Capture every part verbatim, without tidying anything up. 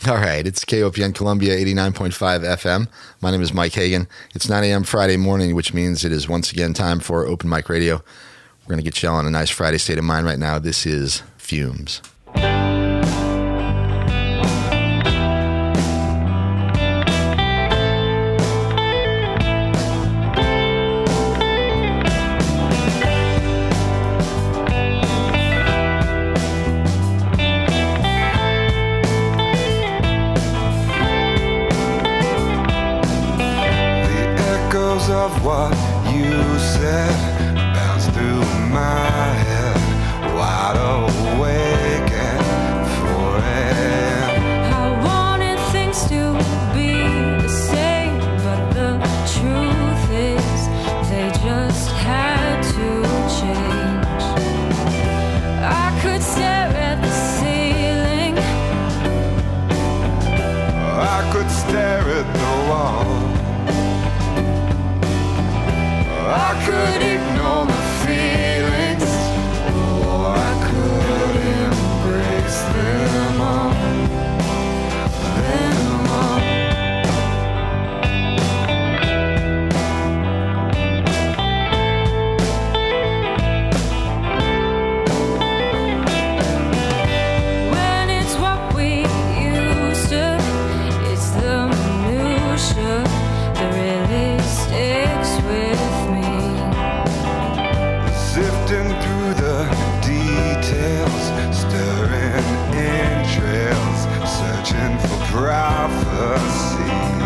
All right, it's K O P N Columbia eighty-nine point five F M. My name is Mike Hagan. It's nine a.m. Friday morning, which means it is once again time for Open Mic Radio. We're going to get you all in a nice Friday state of mind right now. This is Fumes. Of what you said bounced through my head, wide awake at four a.m. I wanted things to be the same, but the truth is they just had to change. I could stare at the ceiling, I could stare at the wall, I could ignore my feelings, or I could embrace them all, them all. when it's what we used to, it's the minutia that really sticks with me. Sifting through the details, stirring entrails, searching for prophecies.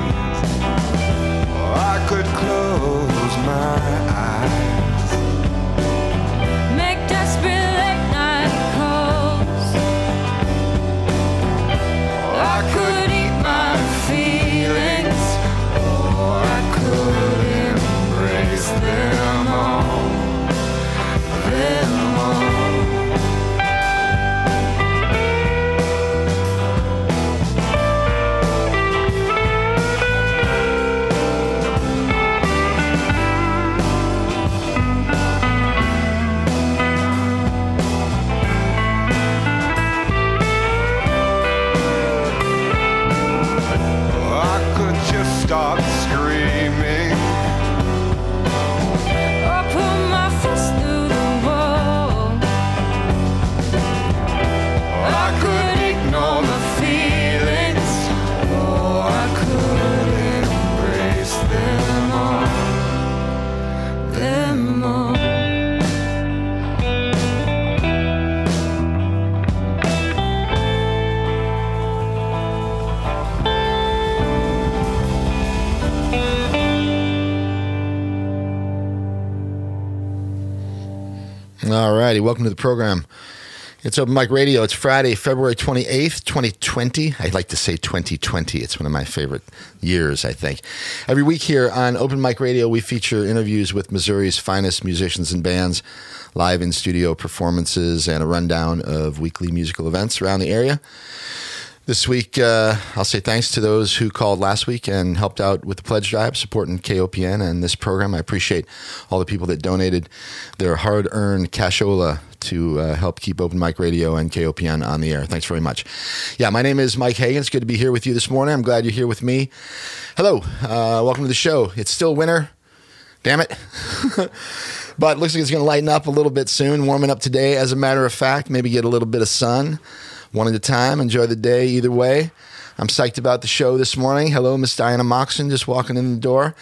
Or I could close my eyes, Make desperate late night calls. I could eat my feelings, or I could embrace them all, them all. I could just start screaming, Or put my fist through the wall. I could ignore the feelings, or I could embrace them all, Them all. All righty, welcome to the program. It's Open Mic Radio. It's Friday, February twenty-eighth, twenty twenty. I like to say twenty twenty. It's one of my favorite years, I think. Every week here on Open Mic Radio, we feature interviews with Missouri's finest musicians and bands, live in-studio performances, and a rundown of weekly musical events around the area. This week, uh, I'll say thanks to those who called last week and helped out with the pledge drive, supporting K O P N and this program. I appreciate all the people that donated their hard-earned cashola to uh, help keep Open Mic Radio and K O P N on the air. Thanks very much. Yeah, my name is Mike Hagan. It's good to be here with you this morning. I'm glad you're here with me. Hello. Uh, welcome to the show. It's still winter. Damn it. But it looks like it's going to lighten up a little bit soon, warming up today, as a matter of fact. Maybe get a little bit of sun. One at a time. Enjoy the day either way. I'm psyched about the show this morning. Hello, Miss Diana Moxon, just walking in the door.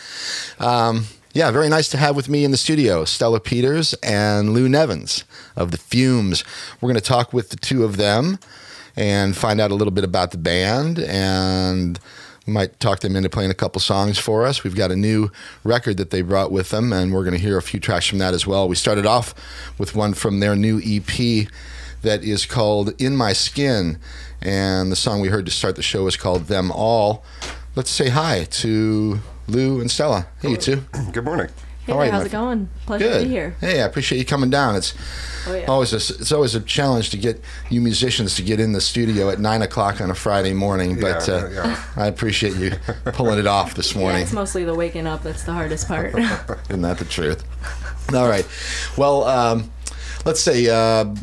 Um, yeah, very nice to have with me in the studio Stella Peters and Lou Nevins of the Fumes. We're going to talk with the two of them and find out a little bit about the band, and we might talk them into playing a couple songs for us. We've got a new record that they brought with them, and we're going to hear a few tracks from that as well. We started off with one from their new E P that is called In My Skin, and the song we heard to start the show is called Them All. Let's say hi to Lou and Stella. Hey, you two. Good morning. Hey How are there, you, how's my it going? Pleasure Good. to be here. Hey, I appreciate you coming down. It's Oh, yeah. always a, it's always a challenge to get you musicians to get in the studio at nine o'clock on a Friday morning, but Yeah, uh, yeah. I appreciate you pulling it off this Yeah, morning. it's mostly the waking up that's the hardest part. Isn't that the truth? All right. Well, um, let's say uh,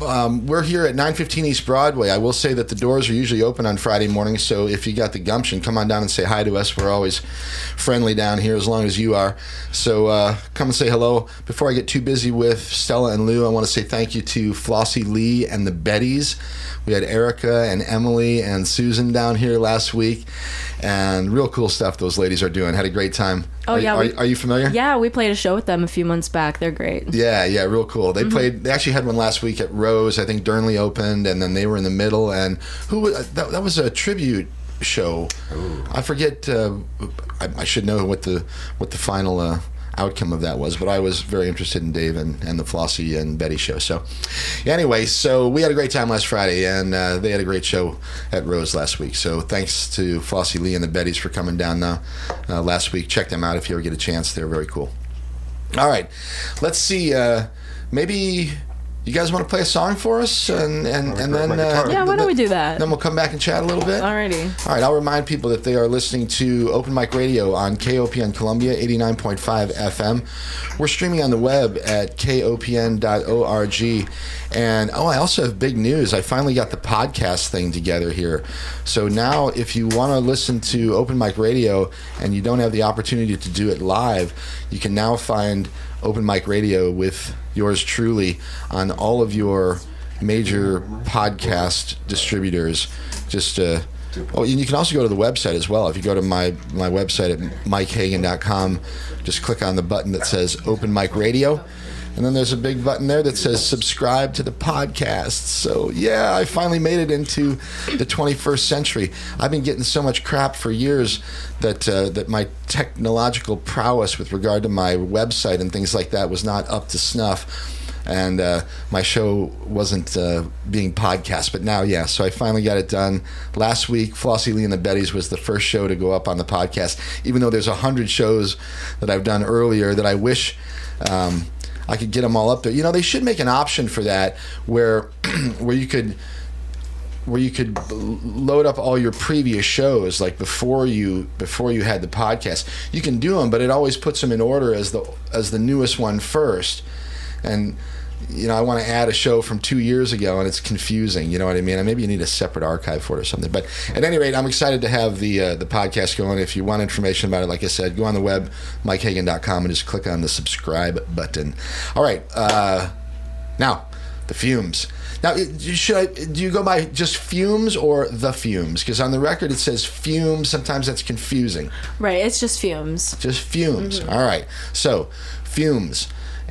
um, we're here at nine fifteen East Broadway. I will say that the doors are usually open on Friday mornings, so if you got the gumption, come on down and say hi to us. We're always friendly down here as long as you are. So uh, come and say hello. Before I get too busy with Stella and Lou, I want to say thank you to Flossie Lee and the Bettys. We had Erica and Emily and Susan down here last week, and real cool stuff those ladies are doing. Had a great time. Oh, are, yeah, Are, we- are you familiar? Yeah, we played a show with them a few months back. They're great. Yeah, yeah, real cool. They played. They actually had one last week at Rose. I think Durnley opened, and then they were in the middle. And who was that? That was a tribute show. I forget. Uh, I, I should know what the what the final uh, outcome of that was, but I was very interested in Dave and, and the Flossie and Betty show. So, anyway, so we had a great time last Friday, and uh, they had a great show at Rose last week. So, thanks to Flossie Lee and the Bettys for coming down uh, uh, last week. Check them out if you ever get a chance. They're very cool. All right, let's see. Uh, maybe you guys want to play a song for us, and and, and then uh, Yeah, why don't we do that? Then we'll come back and chat a little bit. Alrighty. All right, I'll remind people that they are listening to Open Mic Radio on K O P N Columbia, eighty-nine point five F M. We're streaming on the web at K O P N dot org. And, oh, I also have big news. I finally got the podcast thing together here. So now if you want to listen to Open Mic Radio and you don't have the opportunity to do it live, you can now find Open Mic Radio with yours truly on all of your major podcast distributors. Just uh, oh, and you can also go to the website as well. If you go to my my website at mike hagan dot com, just click on the button that says Open Mic Radio, and then there's a big button there that says subscribe to the podcast. So yeah, I finally made it into the twenty-first century. I've been getting so much crap for years that uh, that my technological prowess with regard to my website and things like that was not up to snuff. And uh, my show wasn't uh, being podcast, but now, yeah, so I finally got it done. Last week, Flossie Lee and the Bettys was the first show to go up on the podcast, even though there's a hundred shows that I've done earlier that I wish um, I could get them all up there. You know, they should make an option for that where where you could where you could load up all your previous shows, like before you before you had the podcast. You can do them, but it always puts them in order as the as the newest one first. And you know, I want to add a show from two years ago, and it's confusing. You know what I mean? And maybe you need a separate archive for it or something. But at any rate, I'm excited to have the uh, the podcast going. If you want information about it, like I said, go on the web, mike hagan dot com, and just click on the subscribe button. All right. Uh, now, the Fumes. Now, should I, do you go by just Fumes or the Fumes? Because on the record it says Fumes. Sometimes that's confusing. Right, it's just fumes. Just Fumes. Mm-hmm. All right. So, Fumes.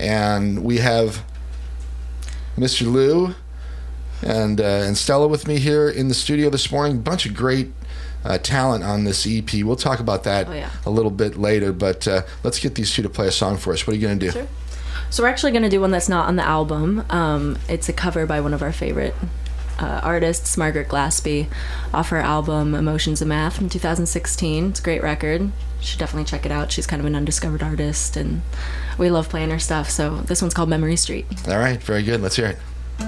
And we have Mister Lou and uh, and Stella with me here in the studio this morning. Bunch of great uh, talent on this E P. We'll talk about that Oh, yeah. a little bit later, but uh, let's get these two to play a song for us. What are you going to do? Sure. So we're actually going to do one that's not on the album. Um, it's a cover by one of our favorite uh, artists, Margaret Glaspie, off her album Emotions of Math from two thousand sixteen. It's a great record. You should definitely check it out. She's kind of an undiscovered artist, and we love playing her stuff. So this one's called Memory Street. All right, very good. Let's hear it.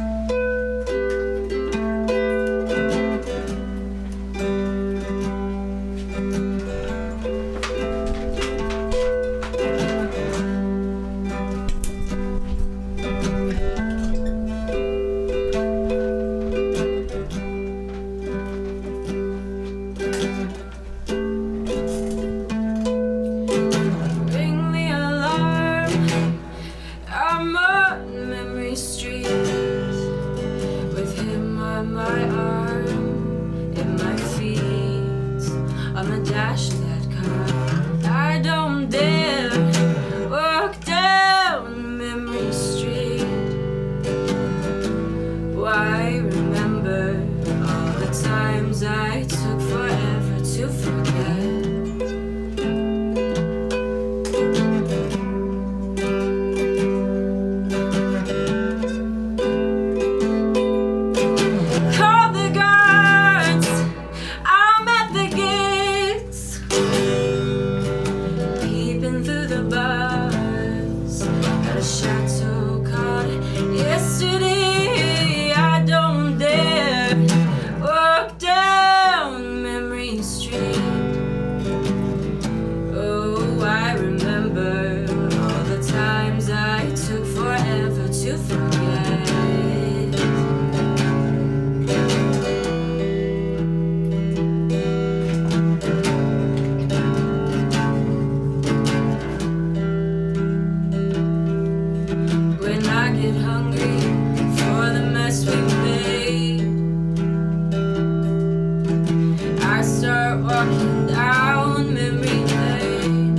Ring the alarm. I'm on Memory Street with him on my arm and my feet on the dash of that car. I don't dare walk down Memory Street. Why remember all the times I took forever to forget? Call the guards, I'm at the gates, peeping through the bars at a chateau called yesterday. I don't dare walk down Memory Street. start walking down memory lane.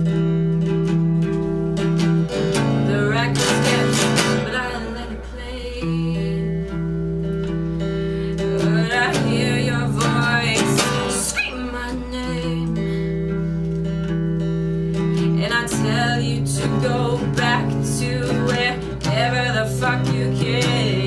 The record skips, but I let it play. But I hear your voice scream my name, and I tell you to go back to wherever the fuck you came.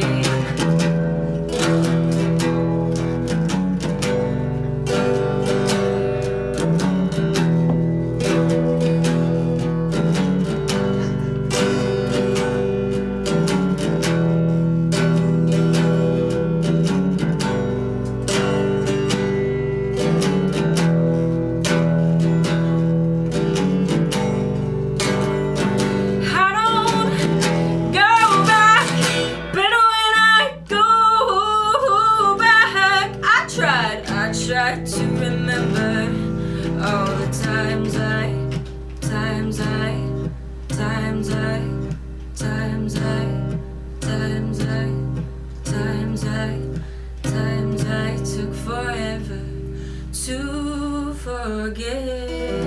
Tried to remember all the times I, times I, times I, times I, times I, times I, times I took forever to forget.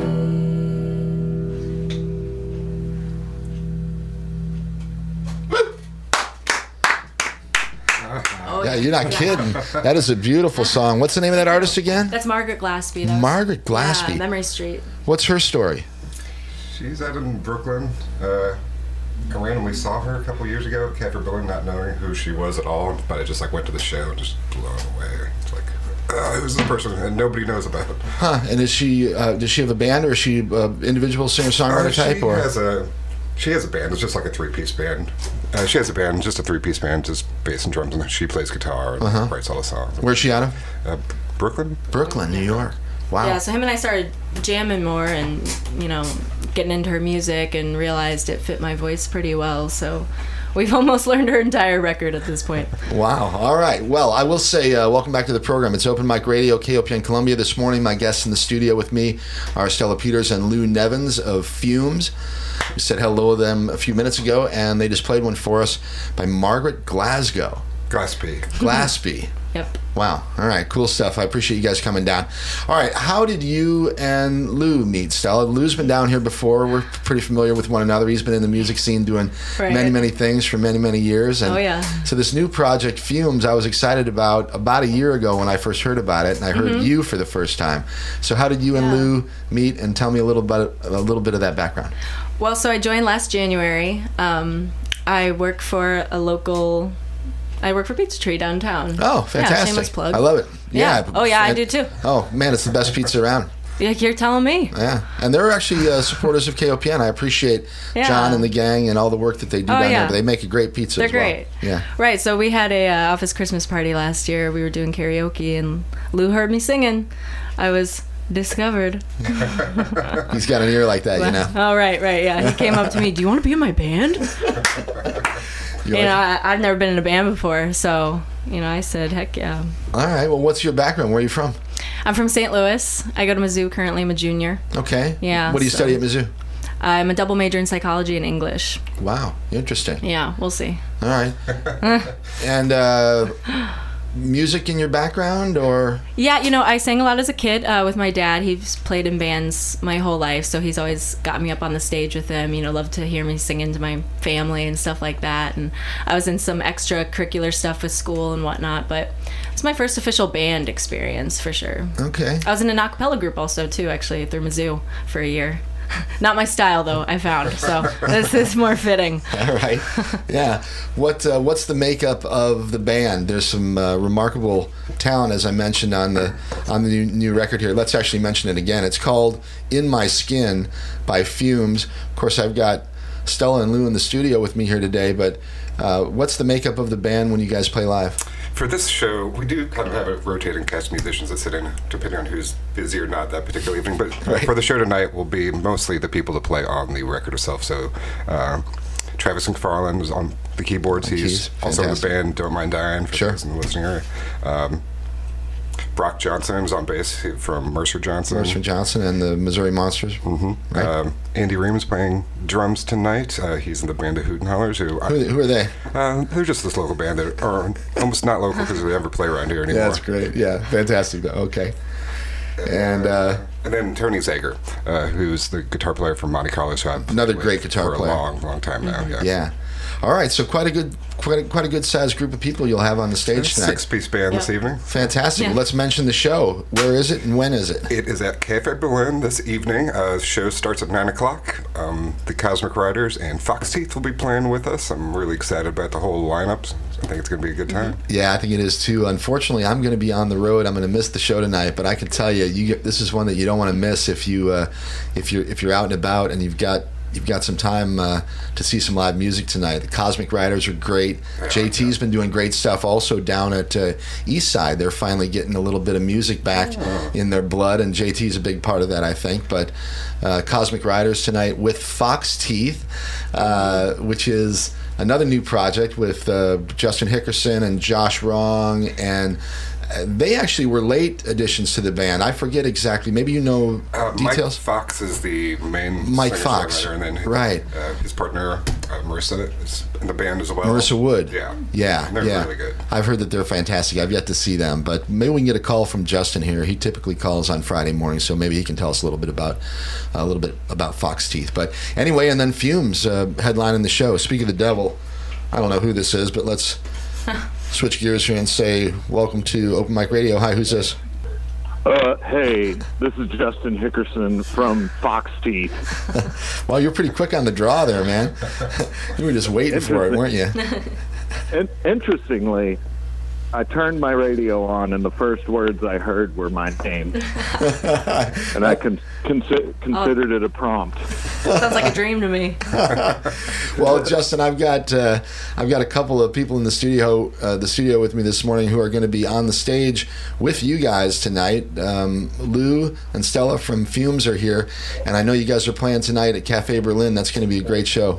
Yeah, you're not kidding. That is a beautiful song. What's the name of that artist again? That's Margaret Glaspie. That was- Margaret Glaspie. Yeah, Memory Street. What's her story? She's out in Brooklyn. Uh, I randomly saw her a couple years ago at Catford Building, not knowing who she was at all, but I just like went to the show and just blown away. It's like, uh, who's this person? And nobody knows about it. Huh? And is she? Uh, does she have a band, or is she uh, individual singer-songwriter Uh, she type? Or has a she has a band. It's just like a three-piece band. Uh, she has a band, just a three-piece band, just bass and drums, and she plays guitar and Uh-huh. writes all the songs. where's she out of? Uh, Brooklyn. Brooklyn, New York. Wow. Yeah, so him and I started jamming more and, you know, getting into her music and realized it fit my voice pretty well. So we've almost learned her entire record at this point. Wow. All right. Well, I will say uh, welcome back to the program. It's Open Mic Radio, K O P N Columbia. This morning, my guests in the studio with me are Stella Peters and Lou Nevins of Fumes. We said hello to them a few minutes ago, and they just played one for us by Margaret Glasgow. Glaspie. Glaspie. Yep. Wow. All right. Cool stuff. I appreciate you guys coming down. All right. How did you and Lou meet, Stella? Lou's been down here before. We're pretty familiar with one another. He's been in the music scene doing Right. many, many things for many, many years. And Oh, yeah. so this new project, Fumes, I was excited about about a year ago when I first heard about it, and I heard Mm-hmm. you for the first time. So how did you and Yeah. Lou meet? And tell me a little bit, a little bit of that background. Well, so I joined last January. Um, I work for a local... I work for Pizza Tree downtown. Oh, Yeah, fantastic. shameless plug. I love it. Yeah. Yeah. Oh, yeah, I do too. Oh, man, it's the best pizza around. Yeah, you're telling me. Yeah, and they're actually uh, supporters of K O P N. I appreciate Yeah. John and the gang and all the work that they do Oh, down yeah. there. But they make a great pizza They're as well. great. Yeah. Right, so we had a uh, office Christmas party last year. We were doing karaoke, and Lou heard me singing. I was discovered. He's got an ear like that, you know. Oh, right, right, yeah. He came up to me, do you want to be in my band? You're You know, like, I, I've never been in a band before, so, you know, I said, heck yeah. all right, well, what's your background? Where are you from? I'm from Saint Louis. I go to Mizzou currently. I'm a junior. Okay. Yeah, What do you so- study at Mizzou? I'm a double major in psychology and English. Wow, interesting. Yeah, we'll see. All right. And uh, music in your background, or? Yeah, you know, I sang a lot as a kid uh, with my dad. He's played in bands my whole life, so he's always got me up on the stage with him. You know, loved to hear me singing to my family and stuff like that. And I was in some extracurricular stuff with school and whatnot, but it's my first official band experience for sure. Okay. I was in an a cappella group also too, actually, through Mizzou for a year. Not my style though, I found. So this is more fitting. All right. Yeah. What uh, What's the makeup of the band? There's some uh, remarkable talent, as I mentioned on the on the new, new record here. Let's actually mention it again. It's called "In My Skin" by Fumes. Of course, I've got Stella and Lou in the studio with me here today. But uh, what's the makeup of the band when you guys play live? For this show, we do kind of have a rotating cast of musicians that sit in, depending on who's busy or not that particular evening. But Right. for the show tonight, will be mostly the people that play on the record itself. So uh, Travis McFarland is on the keyboards. The He's keys. also in the Fantastic. band Don't Mind Dying for Sure. those in the listening area. Um, Brock Johnson is on bass he- from Mercer Johnson. Mercer Johnson and the Missouri Monsters. hmm Right. Um, Andy Ream is playing drums tonight. Uh, he's in the band of Hoot and Hollers, who I- Who, who are they? uh, they're just this local band that are almost not local because they never play around here anymore. Yeah, that's great. Yeah, fantastic. Though. Okay. And uh, And then Tony Zager, uh, who's the guitar player from Monte Carlo, who I've Another played great with guitar for player. a long, long time now. Yeah. yeah. All right, so quite a good, quite a, quite a good sized group of people you'll have on the stage tonight. Six-piece band this Yeah. evening. Fantastic. Yeah. Let's mention the show. Where is it and when is it? It is at Cafe Berlin this evening. Uh, show starts at nine o'clock. Um, the Cosmic Riders and Fox Teeth will be playing with us. I'm really excited about the whole lineup. I think it's going to be a good time. Yeah, I think it is too. Unfortunately, I'm going to be on the road. I'm going to miss the show tonight, but I can tell you, you get, this is one that you don't want to miss if you uh, if you're if you're out and about and you've got you've got some time uh, to see some live music tonight. The Cosmic Riders are great. J T's been doing great stuff also down at uh, East Side. They're finally getting a little bit of music back in their blood, and J T's a big part of that, I think. But uh, Cosmic Riders tonight with Fox Teeth, uh, which is another new project with uh, Justin Hickerson and Josh Wrong, and uh, they actually were late additions to the band. I forget exactly. Maybe you know Uh, details. Mike Fox is the main Mike singer, Fox. songwriter, and then his, Right. uh, his partner uh, Marissa is in the band as well. Marissa Wood. Yeah, Yeah, they're yeah. really good. I've heard that they're fantastic. I've yet to see them, but maybe we can get a call from Justin here. He typically calls on Friday morning, so maybe he can tell us a little bit about a little bit about Fox Teeth. But anyway, and then Fumes uh, headlining the show. Speak of the devil, I don't know who this is, but let's switch gears here and say welcome to Open Mic Radio. Hi, who's this? Uh, hey, this is Justin Hickerson from Fox Teeth. Well, you're pretty quick on the draw there, man. You were just waiting for it, weren't you? In- interestingly, I turned my radio on, and the first words I heard were my name, and I con- consi- considered it a prompt. Sounds like a dream to me. Well, Justin, I've got uh, I've got a couple of people in the studio uh, the studio with me this morning who are going to be on the stage with you guys tonight. Um, Lou and Stella from Fumes are here, and I know you guys are playing tonight at Cafe Berlin. That's going to be a great show.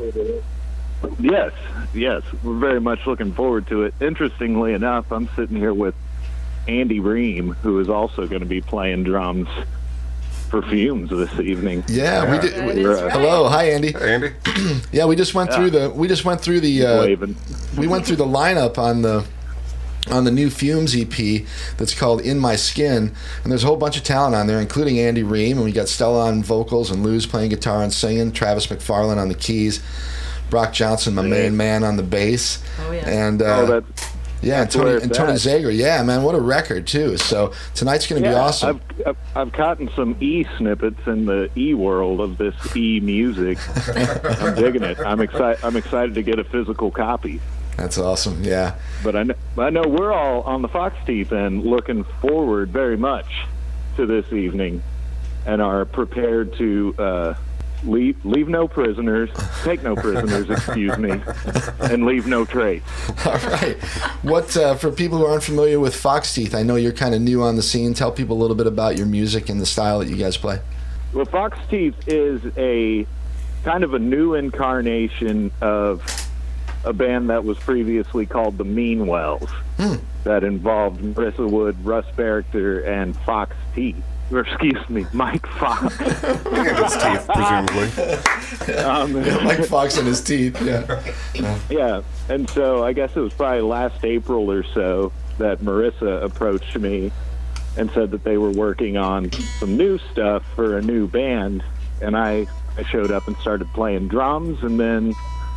Yes, yes, we're very much looking forward to it. Interestingly enough, I'm sitting here with Andy Ream, who is also going to be playing drums for Fumes this evening. Yeah, we did. That we- is right. Hello, hi Andy. Hey, Andy. Yeah, we just went through the we just went through the uh, Waving. we went through the lineup on the on the new Fumes E P that's called In My Skin, and there's a whole bunch of talent on there, including Andy Ream, and we got Stella on vocals and Lou's playing guitar and singing, Travis McFarlane on the keys, Brock Johnson, my main man, on the bass, Oh, yeah. and uh, Oh, that's yeah, and that's Tony where and it's Tony at. Zager, yeah, man, what a record too. So tonight's going to be yeah, awesome. I've, I've I've gotten some E snippets in the E world of this E music. I'm digging it. I'm excited. I'm excited to get a physical copy. That's awesome. Yeah, But I know, I know we're all on the Fox Teeth end looking forward very much to this evening, and are prepared to uh, leave leave no prisoners, take no prisoners, excuse me, and leave no trace. all right. What uh, for people who aren't familiar with Fox Teeth? I know you're kind of new on the scene. Tell people a little bit about your music and the style that you guys play. Well, Fox Teeth is a kind of a new incarnation of a band that was previously called the Meanwells, that involved Marissa Wood, Russ Barrichter, and Fox Teeth. Or excuse me, Mike Fox. And his teeth, presumably. um, Like Fox and his teeth. Yeah. yeah, and so I guess it was probably last April or so that Marissa approached me and said that they were working on some new stuff for a new band, and I, I showed up and started playing drums, and then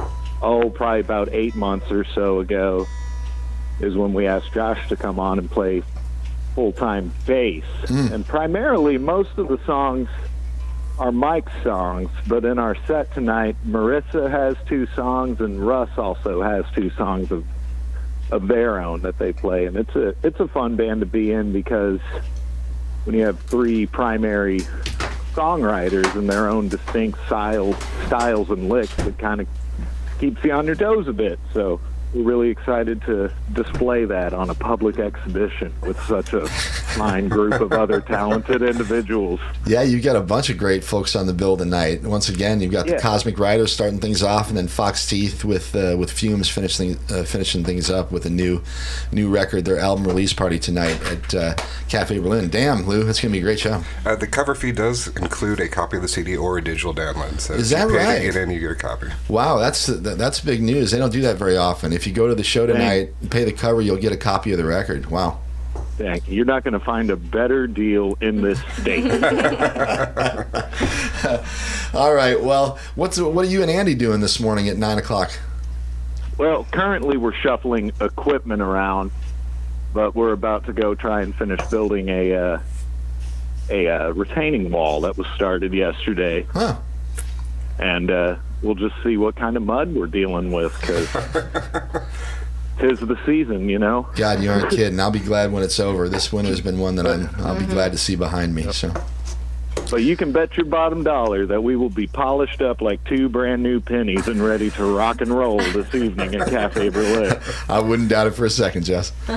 oh, probably about eight months or so ago is when we asked Josh to come on and play full-time bass. And primarily, most of the songs are Mike's songs, but in our set tonight, Marissa has two songs, and Russ also has two songs of of their own that they play. And it's a it's a fun band to be in, because when you have three primary songwriters and their own distinct styles, styles and licks, it kind of keeps you on your toes a bit. So we're really excited to display that on a public exhibition with such a fine group of other talented individuals. Yeah, you got a bunch of great folks on the bill tonight. Once again, you've got the Yeah. Cosmic Riders starting things off, and then Fox Teeth with uh, with Fumes finishing uh, finishing things up with a new new record. Their album release party tonight at uh, Cafe Berlin. Damn, Lou, that's gonna be a great show. Uh, the cover fee does include a copy of the C D or a digital download. So Is if that you pay right? to get in, you get a copy. Wow, that's that's big news. They don't do that very often. If you go to the show tonight and pay the cover, you'll get a copy of the record. Wow. Dang, you're not going to find a better deal in this state. All right. Well, what's what are you and Andy doing this morning at nine o'clock? Well, currently we're shuffling equipment around, but we're about to go try and finish building a uh, a uh, retaining wall that was started yesterday. Huh. And uh, we'll just see what kind of mud we're dealing with, because tis the season, you know. God, you aren't kidding. I'll be glad when it's over. This winter's been one that I'm, I'll be glad to see behind me. So, But you can bet your bottom dollar that we will be polished up like two brand new pennies and ready to rock and roll this evening at Cafe Berlin. I wouldn't doubt it for a second, Jess. All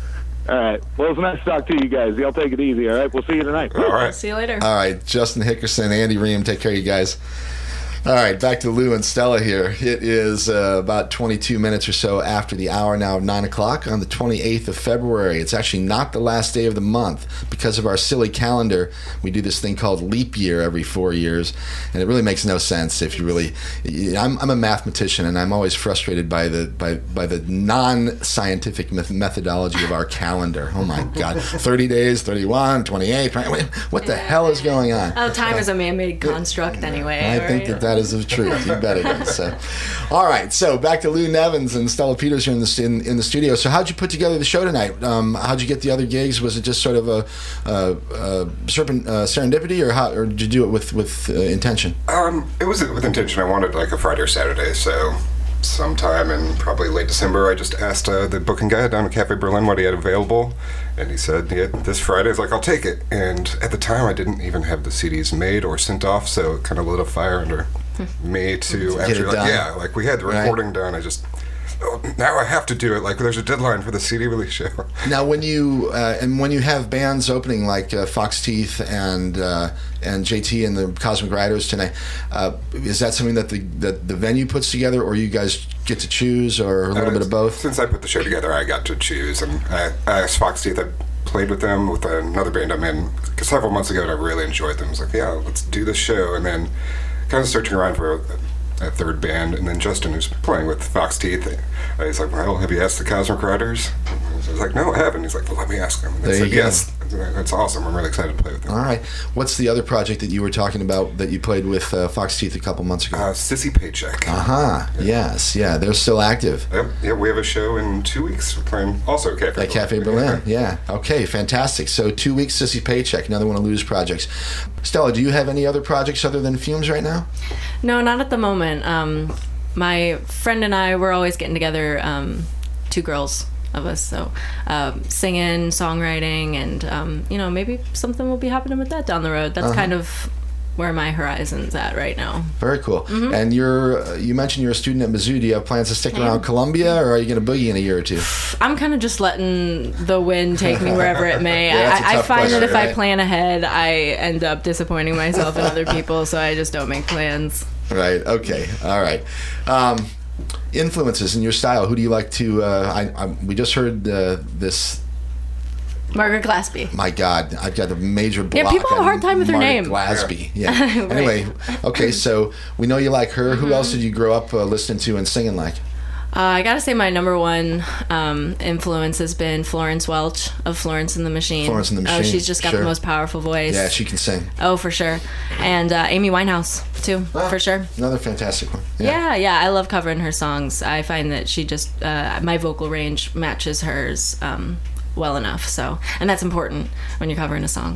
right. Well, it's nice to talk to you guys. Y'all take it easy, all right? We'll see you tonight. All right. See you later. All right, Justin Hickerson, Andy Ream, take care of you guys. All right, back to Lou and Stella here. It is uh, about twenty-two minutes or so after the hour now of nine o'clock on the twenty-eighth of February. It's actually not the last day of the month. Because of our silly calendar, we do this thing called leap year every four years, and it really makes no sense if you really... I'm, I'm a mathematician, and I'm always frustrated by the by, by the non-scientific meth- methodology of our calendar. Oh, my God. thirty days, thirty-one, twenty-eight... What the hell is going on? Oh, time is a man-made construct anyway. I right? think that that is the truth. You bet it is. So, all right. So back to Lou Nevins and Stella Peters here in the in, in the studio. So how'd you put together the show tonight? Um, how'd you get the other gigs? Was it just sort of a, a, a serpent, uh, serendipity, or how, or did you do it with with uh, intention? Um, it was with intention. I wanted like a Friday or Saturday, so sometime in probably late December, I just asked uh, the booking guy down at Cafe Berlin what he had available, and he said, yeah, this Friday. I was like, I'll take it. And at the time, I didn't even have the C Ds made or sent off, so it kind of lit a fire under me to Get actually, it like, done. yeah, like we had the Right. recording done. I just, oh, now I have to do it. Like there's a deadline for the C D release show. Now, when you uh, and when you have bands opening like uh, Fox Teeth and uh, and J T and the Cosmic Riders tonight, uh, is that something that the that the venue puts together, or you guys get to choose, or a little Uh, bit of both? Since I put the show together, I got to choose, and I, I asked Fox Teeth. I played with them with another band I'm in several months ago, and I really enjoyed them. I was like, yeah, let's do this show, and then kind of searching around for a, a third band, and then Justin, who's playing with Fox Teeth, uh, he's like, well, have you asked the Cosmic Riders? I was like, no, I haven't. He's like, well, let me ask them. And There they you said go. yes. That's awesome. I'm really excited to play with them. All right. What's the other project that you were talking about that you played with uh, Fox Teeth a couple months ago? Uh, Sissy Paycheck. Uh huh. Yes. Yeah. They're still active. Yep, yeah, we have a show in two weeks. We're playing also at Cafe At Cafe Berlin. Yeah. Okay. Fantastic. So two weeks, Sissy Paycheck, another one of Lou's projects. Stella, do you have any other projects other than Fumes right now? No, not at the moment. Um, my friend and I, we're always getting together, um, two girls of us, so um, singing, songwriting, and um, you know, maybe something will be happening with that down the road. That's Uh-huh. kind of where my horizon's at right now. Very cool. And you're uh, you mentioned you're a student at Mizzou. Do you have plans to stick around Columbia, or are you going to boogie in a year or two? I'm kind of just letting the wind take me wherever it may. Yeah, that's a I, I tough find question, that if right? I plan ahead, I end up disappointing myself and other people, so I just don't make plans. Right. Okay. All right. Um, influences in your style. Who do you like to? Uh, I, I we just heard uh, this. Margaret Glaspie. My God, I've got a major block. Yeah, people have a on hard time with her Margaret name. Glaspie. Yeah. Right. Anyway, okay. So we know you like her. Mm-hmm. Who else did you grow up uh, listening to and singing like? Uh, I gotta say my number one um, influence has been Florence Welch of Florence and the Machine. Florence and the Oh, Machine, she's just got sure. the most powerful voice. Yeah, she can sing. Oh, for sure. And uh, Amy Winehouse, too, Ah, for sure. Another fantastic one. Yeah. yeah, I love covering her songs. I find that she just, uh, my vocal range matches hers um, well enough, so, and that's important when you're covering a song.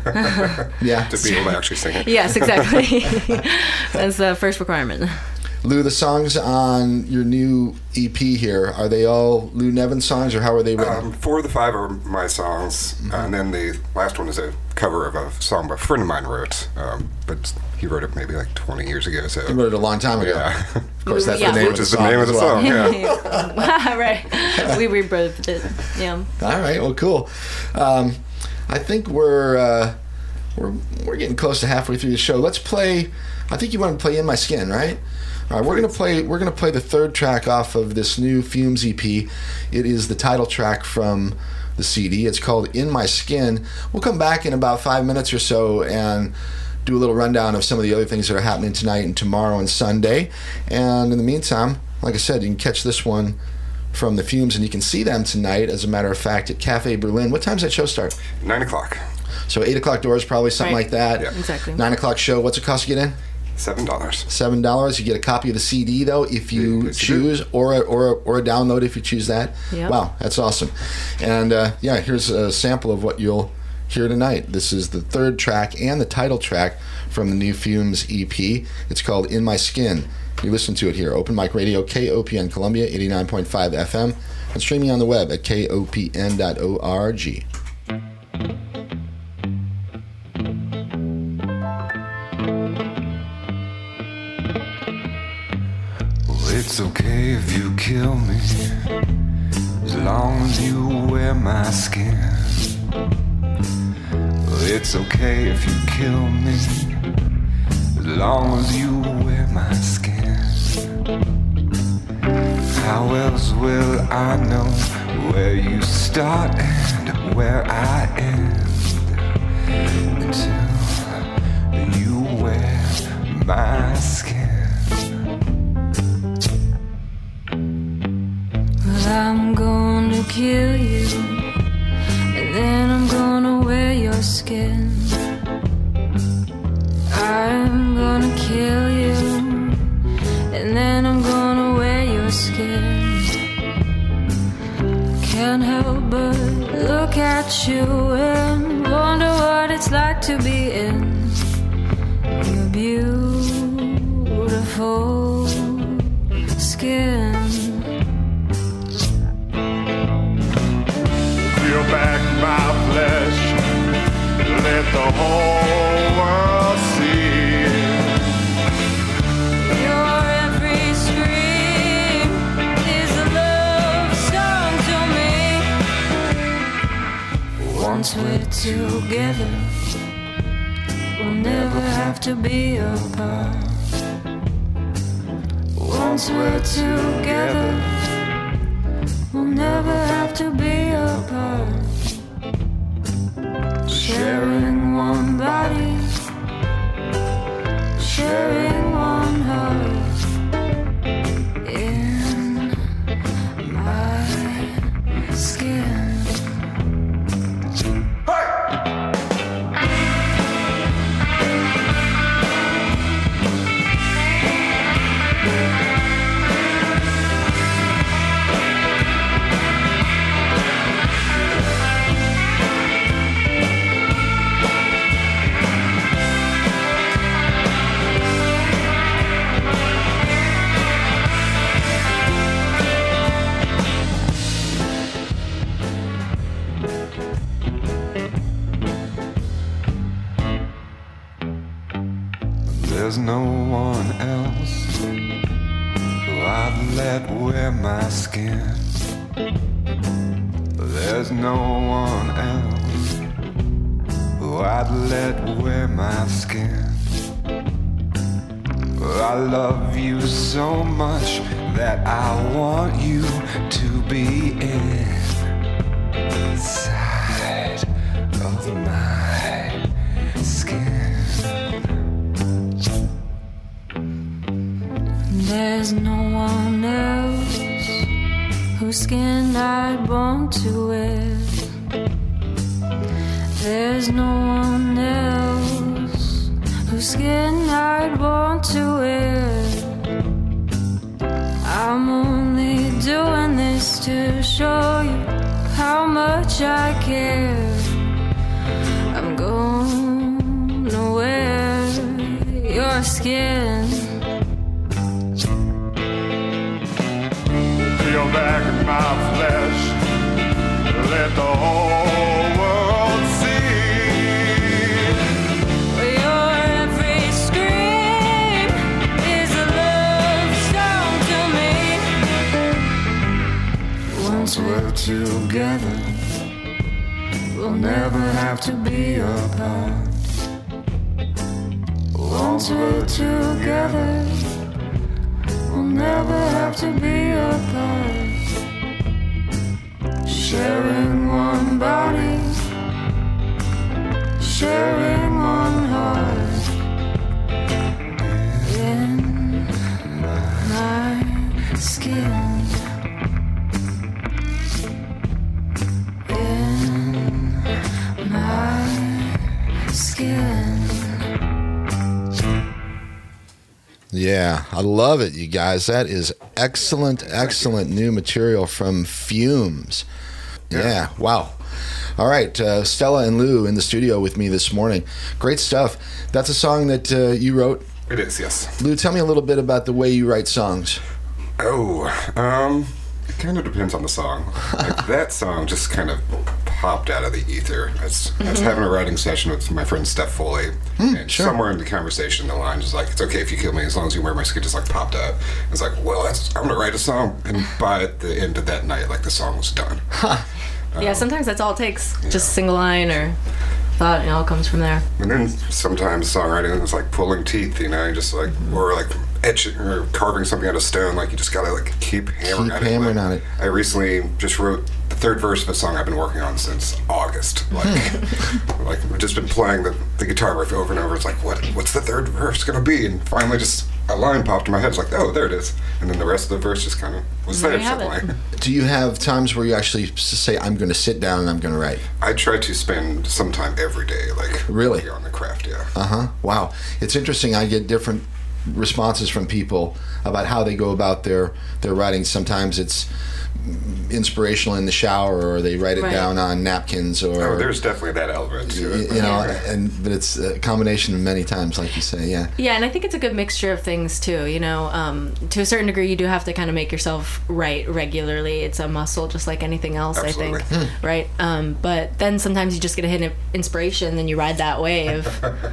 Yeah. To be able to actually sing it. Yes, exactly. That's the first requirement. Lou, the songs on your new E P here, are they all Lou Nevin songs, or how are they written? Um, four of the five are my songs, uh, and then the last one is a cover of a song a friend of mine wrote, um, but he wrote it maybe like twenty years ago. So I wrote it a long time ago. yeah, Of course, that's Yeah. the name which of is the the song name of as the well. song. Yeah. Right. We rebirthed it. Yeah. All right. Well, cool. Um, I think we're uh, we're we're getting close to halfway through the show. Let's play. I think you want to play "In My Skin," right? All right. We're gonna play. We're gonna play the third track off of this new Fumes E P. It is the title track from the C D. It's called "In My Skin." We'll come back in about five minutes or so and do a little rundown of some of the other things that are happening tonight and tomorrow and Sunday. And in the meantime, like I said, you can catch this one from the Fumes, and you can see them tonight, as a matter of fact, at Cafe Berlin. What time does that show start? Nine o'clock. So eight o'clock doors, probably something Right. like that. Yeah. Exactly. Nine o'clock show. What's it cost to get in? Seven dollars. Seven dollars. You get a copy of the C D though, if you Yes, you do. choose, or a, or a, or a download if you choose that. Yep. Wow, that's awesome. And uh, yeah, here's a sample of what you'll hear tonight. This is the third track and the title track from the new Fumes E P. It's called "In My Skin." You listen to it here, Open Mic Radio, K O P N Columbia, eighty-nine point five F M, and streaming on the web at K O P N dot org. It's okay if you kill me, as long as you wear my skin. It's okay if you kill me, as long as you wear my skin. How else will I know where you start and where I end, until you wear my skin? I'm gonna kill you, and then I'm gonna wear your skin. I'm gonna kill you, and then I'm gonna wear your skin. Can't help but look at you and wonder what it's like to be in your beautiful skin. Peel back my flesh, let the whole world see. Your every scream is a love song to me. Once we're together, we'll never have to be apart. Once we're together, we'll never have to be apart. Sharing one body, sharing one heart. In my skin. There's no one else who I'd let wear my skin. There's no one else who I'd let wear my skin. I love you so much that I want you to be inside of my skin. There's no one else whose skin I'd want to wear. There's no one else whose skin I'd want to wear. I'm only doing this to show you how much I care. I'm gonna wear your skin. Peel back my flesh, let the whole world see. Your every scream is a love song to me. Once we're together, we'll never have to be apart. Once we're together, we'll never have to be apart. Sharing one body, sharing one heart. In my skin. skin. Yeah, I love it, you guys. That is excellent, excellent new material from Fumes. Yeah, yeah. Wow. All right, uh, Stella and Lou in the studio with me this morning. Great stuff. That's a song that uh, you wrote. It is, yes. Lou, tell me a little bit about the way you write songs. Oh, um, it kind of depends on the song. Like, that song just kind of popped out of the ether. I was, mm-hmm. I was having a writing session with my friend Steph Foley, mm, and sure. somewhere in the conversation, the line was like, "It's okay if you kill me as long as you wear my skin." Just like popped up. I was like, "Well, that's, I'm gonna write a song," and by the end of that night, like the song was done. Huh. Um, yeah, sometimes that's all it takes. Yeah. Just a single line or thought, and it all comes from there. And then sometimes songwriting is like pulling teeth, you know, you just like, mm-hmm. or like etching or carving something out of stone. Like you just gotta like keep hammering keep on hammering it. Like, on it. I recently just wrote the third verse of a song I've been working on since August. Like, like I've just been playing the, the guitar riff over and over. It's like, what what's the third verse gonna be? And finally, just a line popped in my head. It's like, oh, there it is. And then the rest of the verse just kind of was There there you have it. suddenly. Do you have times where you actually s- say, I'm going to sit down and I'm going to write? I try to spend some time every day, like Really? on the craft. Yeah. Uh-huh. Wow. It's interesting. I get different responses from people about how they go about their, their writing. Sometimes it's inspirational in the shower, or they write it Right. down on napkins, or Oh, there's definitely that element to you, it. you know, Yeah. and but it's a combination of many times, like you say. Yeah. Yeah, and I think it's a good mixture of things too. You know, um, to a certain degree, you do have to kind of make yourself write regularly. It's a muscle, just like anything else. Absolutely. I think, right? Um, but then sometimes you just get a hit of inspiration, then you ride that wave,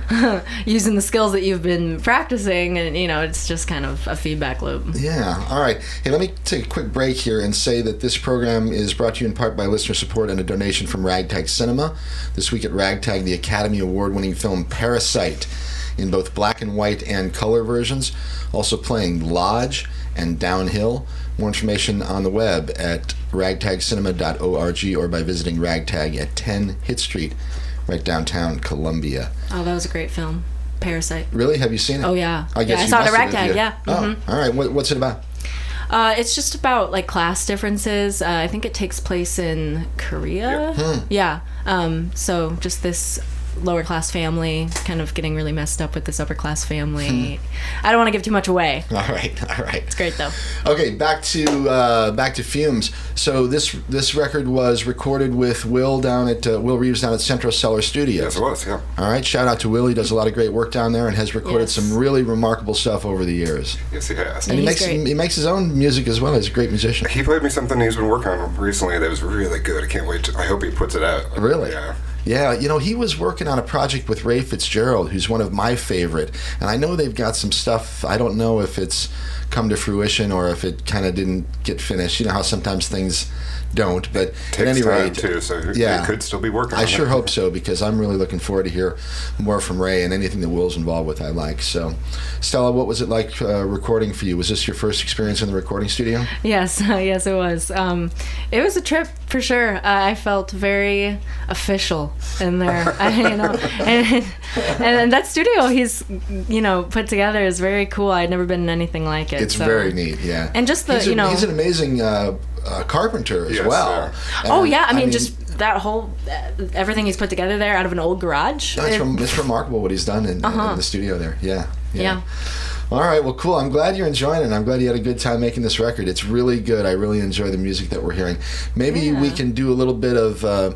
using the skills that you've been practicing, and you know, it's just kind of a feedback loop. Yeah. All right. Hey, let me take a quick break here and say that this program is brought to you in part by listener support and a donation from Ragtag Cinema. This week at Ragtag, the Academy Award-winning film Parasite, in both black and white and color versions. Also playing Lodge and Downhill. More information on the web at ragtag cinema dot org or by visiting Ragtag at ten Hit Street, right downtown Columbia. Oh, that was a great film, Parasite. Really? Have you seen it? Oh yeah, I guess yeah, I you saw it must at have if Ragtag. you- Yeah. Oh, Mhm. all right. What, what's it about? Uh, it's just about like class differences. Uh, I think it takes place in Korea. Hmm. Yeah. Um, so just this lower class family kind of getting really messed up with this upper class family. Hmm. I don't want to give too much away. All right. All right. It's great though. Okay, back to uh, back to Fumes. So this this record was recorded with Will down at uh, Will Reeves down at Central Cellar Studios. Yes, it was. Yeah. All right, shout out to Will. He does a lot of great work down there and has recorded Yes. some really remarkable stuff over the years. Yes, he has. And he he's makes great. he makes his own music as well. He's a great musician. He played me something he's been working on recently that was really good. I can't wait to, I hope he puts it out. Really? Yeah. Yeah, you know, he was working on a project with Ray Fitzgerald, who's one of my favorite. And I know they've got some stuff. I don't know if it's come to fruition or if it kind of didn't get finished. You know how sometimes things don't. But Takes at any time rate, too, so he yeah. could still be working on I it. sure hope so, because I'm really looking forward to hear more from Ray, and anything that Will's involved with I like. So, Stella, what was it like uh, recording for you? Was this your first experience in the recording studio? Yes, yes, it was. Um, it was a trip for sure. Uh, I felt very official in there. I, you know, and, and that studio he's, you know, put together is very cool. I'd never been in anything like it. It's so. very neat, yeah. And just the, he's a, you know, he's an amazing uh, uh, carpenter as Yes, well. oh And, yeah, I mean, just that whole uh, everything he's put together there out of an old garage. no, it's, It- rem- it's remarkable what he's done in, Uh-huh. in the studio there. Yeah, yeah. All right, well, cool. I'm glad you're enjoying it. I'm glad you had a good time making this record. It's really good. I really enjoy the music that we're hearing. Maybe Yeah. we can do a little bit of uh,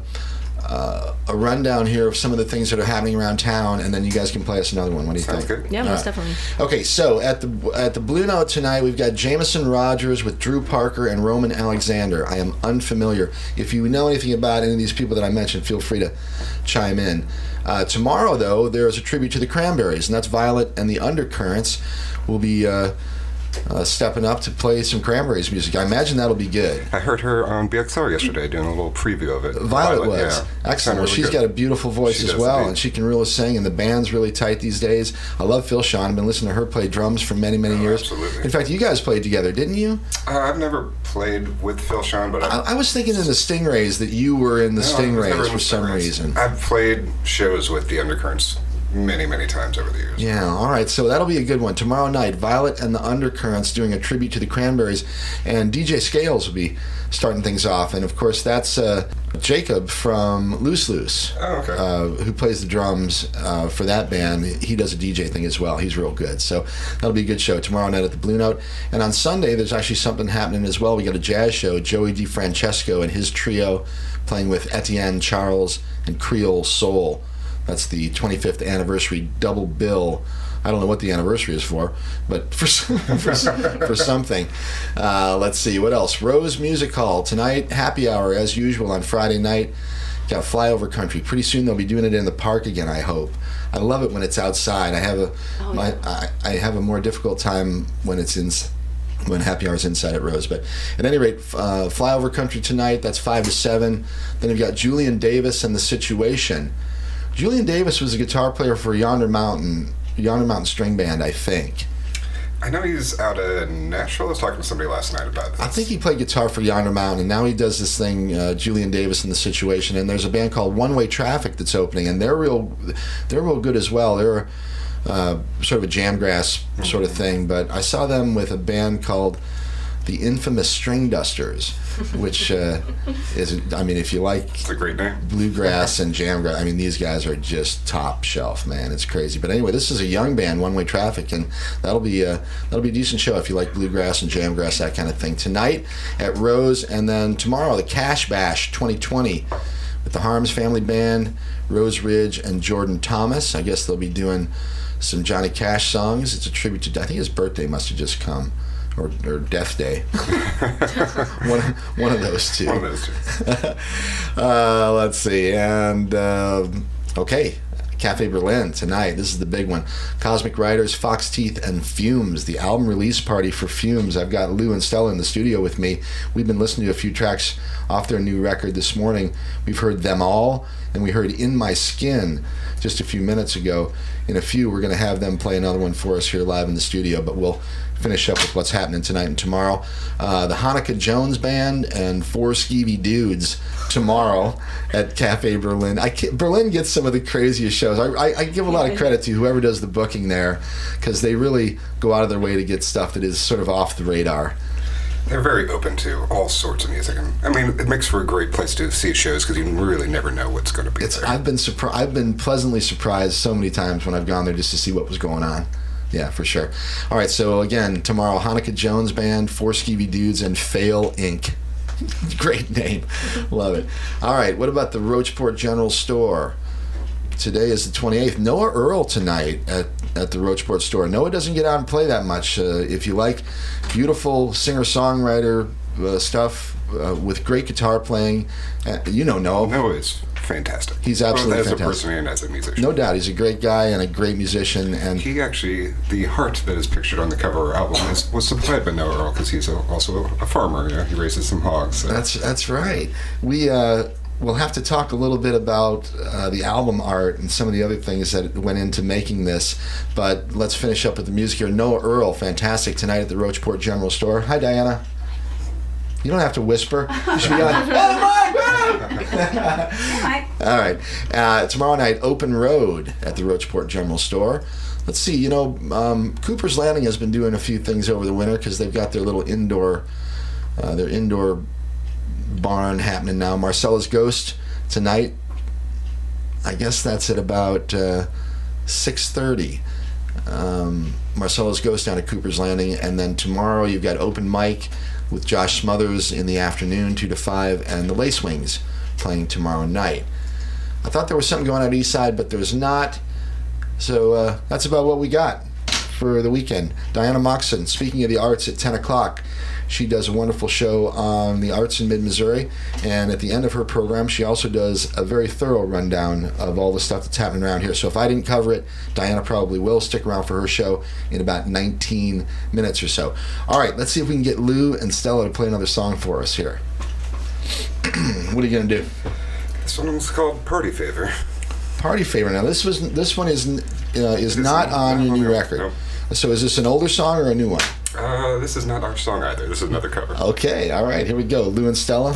uh, a rundown here of some of the things that are happening around town, and then you guys can play us another one. What do you Sounds think? good. Yeah, All most right. definitely. Okay, so at the at the Blue Note tonight, we've got Jameson Rogers with Drew Parker and Roman Alexander. I am unfamiliar. If you know anything about any of these people that I mentioned, feel free to chime in. Uh, tomorrow, though, there is a tribute to the Cranberries, and that's Violet and the Undercurrents will be uh, uh, stepping up to play some Cranberries music. I imagine that'll be good. I heard her on B X R yesterday doing a little preview of it. Violet was. yeah. Excellent. Sounded Well, really she's good. got a beautiful voice She as does well, indeed. and she can really sing, and the band's really tight these days. I love Phil Sean. I've been listening to her play drums for many, many Oh, years. absolutely. In fact, you guys played together, didn't you? Uh, I've never played with Phil Sean, but I, I've, I was thinking in the Stingrays that you were in the No, I was never Stingrays in for the some Stingrays. reason. I've played shows with the Undercurrents many, many times over the years. Yeah, all right. So that'll be a good one. Tomorrow night, Violet and the Undercurrents doing a tribute to the Cranberries, and D J Scales will be starting things off. And, of course, that's uh, Jacob from Loose Loose, Oh, okay. uh, who plays the drums uh, for that band. He does a D J thing as well. He's real good. So that'll be a good show tomorrow night at the Blue Note. And on Sunday, there's actually something happening as well. We got a jazz show. Joey DeFrancesco and his trio playing with Etienne, Charles, and Creole Soul. That's the twenty-fifth anniversary double bill. I don't know what the anniversary is for, but for for, for something. Uh, let's see, what else? Rose Music Hall tonight, happy hour as usual on Friday night. Got Flyover Country. Pretty soon they'll be doing it in the park again, I hope. I love it when it's outside. I have a Oh, my, yeah. I, I have a more difficult time when it's in when happy hour's inside at Rose. But at any rate, uh, Flyover Country tonight. That's five to seven. Then you've got Julian Davis and The Situation. Julian Davis was a guitar player for Yonder Mountain, Yonder Mountain String Band, I think. I know he's out of Nashville. I was talking to somebody last night about this. I think he played guitar for Yonder Mountain, and now he does this thing, uh, Julian Davis and The Situation. And there's a band called One Way Traffic that's opening, and they're real, they're real good as well. They're uh, sort of a jamgrass sort of thing. But I saw them with a band called the Infamous String Dusters, which uh, is, I mean, if you like It's a great name. bluegrass and jamgrass, I mean, these guys are just top shelf, man. It's crazy. But anyway, this is a young band, One Way Traffic, and that'll be a that'll be a decent show if you like bluegrass and jamgrass, that kind of thing. Tonight at Rose, and then tomorrow the Cash Bash twenty twenty with the Harms Family Band, Rose Ridge, and Jordan Thomas. I guess they'll be doing some Johnny Cash songs. It's a tribute to, I think his birthday must have just come. Or, or Death Day. one, one of those two. One of those two. uh, let's see. And, uh, okay, Cafe Berlin tonight. This is the big one. Cosmic Riders, Fox Teeth, and Fumes. The album release party for Fumes. I've got Lou and Stella in the studio with me. We've been listening to a few tracks off their new record this morning. We've heard Them All, and we heard In My Skin just a few minutes ago. In a few, we're going to have them play another one for us here live in the studio, but we'll finish up with what's happening tonight and tomorrow. Uh, the Hanukkah Jones Band and Four Skeevy Dudes tomorrow at Cafe Berlin. I can't, Berlin gets some of the craziest shows. I, I, I give a lot of credit to whoever does the booking there, because they really go out of their way to get stuff that is sort of off the radar. They're very open to all sorts of music, and I mean, it makes for a great place to see shows because you really never know what's going to be It's there. I've been surprised. I've been pleasantly surprised so many times when I've gone there just to see what was going on. Yeah, for sure. All right, so again, tomorrow, Hanukkah Jones Band, Four Skeevy Dudes, and Fail Incorporated. Great name. Love it. All right, what about the Roachport General Store? Today is the twenty-eighth. Noah Earl tonight at, at the Roachport Store. Noah doesn't get out and play that much. Uh, if you like beautiful singer-songwriter uh, stuff uh, with great guitar playing, uh, you know Noah. Noah is fantastic. He's absolutely Both as fantastic. a person and as a musician. No doubt, he's a great guy and a great musician. And He actually, the heart that is pictured on the cover of our album is, was supplied by Noah Earl because he's a, also a farmer. You know, he raises some hogs. So. that's that's right. We uh, will have to talk a little bit about uh, the album art and some of the other things that went into making this. But let's finish up with the music here. Noah Earl, fantastic tonight at the Roachport General Store. Hi, Diana. You don't have to whisper. You should be like, oh my God! All right. Uh, tomorrow night, Open Road at the Roachport General Store. Let's see. You know, um, Cooper's Landing has been doing a few things over the winter because they've got their little indoor, uh, their indoor barn happening now. Marcella's Ghost tonight. I guess that's at about uh, six thirty. Um, Marcella's Ghost down at Cooper's Landing, and then tomorrow you've got open mic with Josh Smothers in the afternoon, two to five, and the Lace Wings playing tomorrow night. I thought there was something going on at East Side, but there's not. So uh, that's about what we got for the weekend. Diana Moxon, speaking of the arts, at ten o'clock. She does a wonderful show on the arts in mid-Missouri, and at the end of her program, she also does a very thorough rundown of all the stuff that's happening around here. So if I didn't cover it, Diana probably will. Stick around for her show in about nineteen minutes or so. All right, let's see if we can get Lou and Stella to play another song for us here. What are you going to do? This one's called Party Favor. Party Favor. Now, this was this one is uh, is This not is on not your on new the- record. no. So is this an older song or a new one? Uh, this is not our song either. This is another cover. Okay, all right, here we go. Lou and Stella.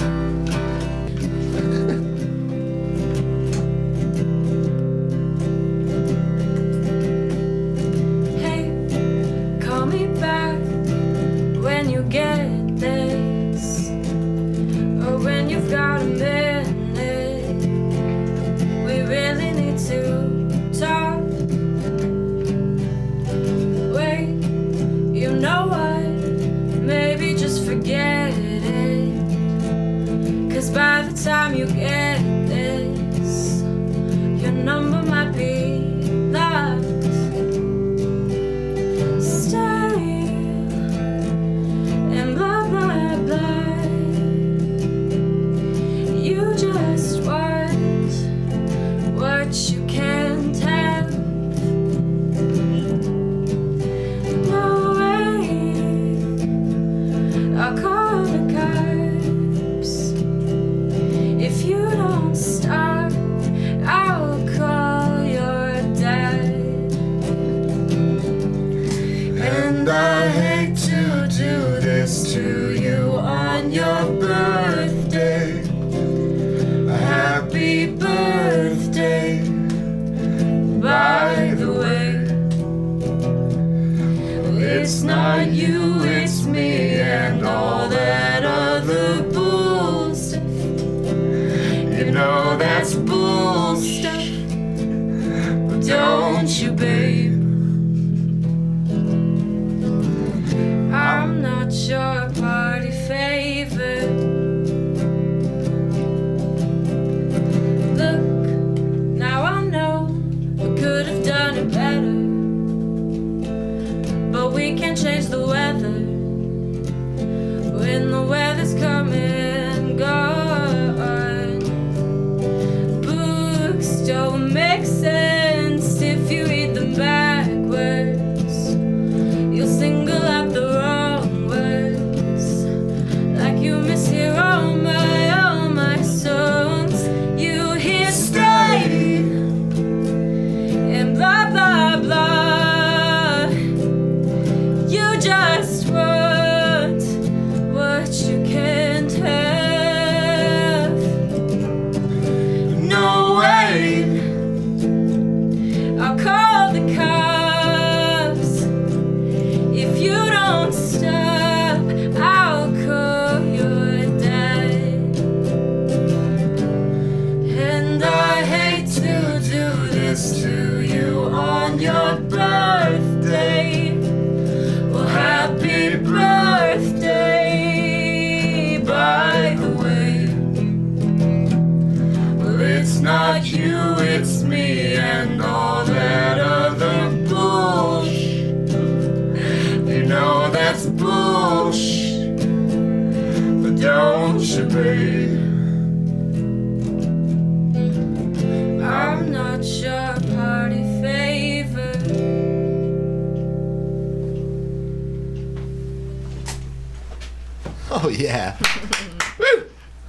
it's not you, it's me and all that other bull stuff. You know that's bull stuff, but don't you, babe? I'm not your party favorite. Look, now I know we could have done it better, but we can't change the weather. When the weather's coming, gone. Books don't make sense if you read them backwards. You'll single out the wrong words, like you mishear all my, all my songs. You hear stay and blah blah blah. You just want what you can't have. No way, I'll call the cops. If you don't stop, I'll call your dad. And I hate to do this to you on your birthday. Well, happy birthday, by the way. Well, it's not you, it's me and all that other bullshit. You know that's bullshit, but don't you, babe? I'm not your party favorite. Oh yeah. Woo!